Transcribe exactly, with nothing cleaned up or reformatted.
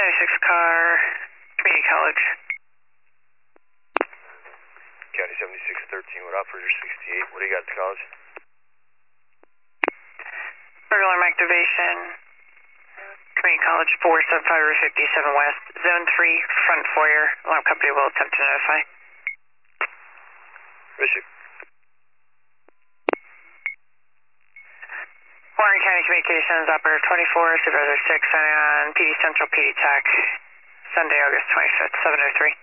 seventy-six car, community college. County seventy-six thirteen with operator sixty-eight. What do you got at the college? Burglar alarm activation. Community college four seven five fifty-seven West. Zone three, front foyer. Alarm company will attempt to notify. Bishop. Warren County Communications, operator twenty-four, supervisor six, signing on P D Central, P D T A C, Sunday, August twenty-fifth, seven oh three.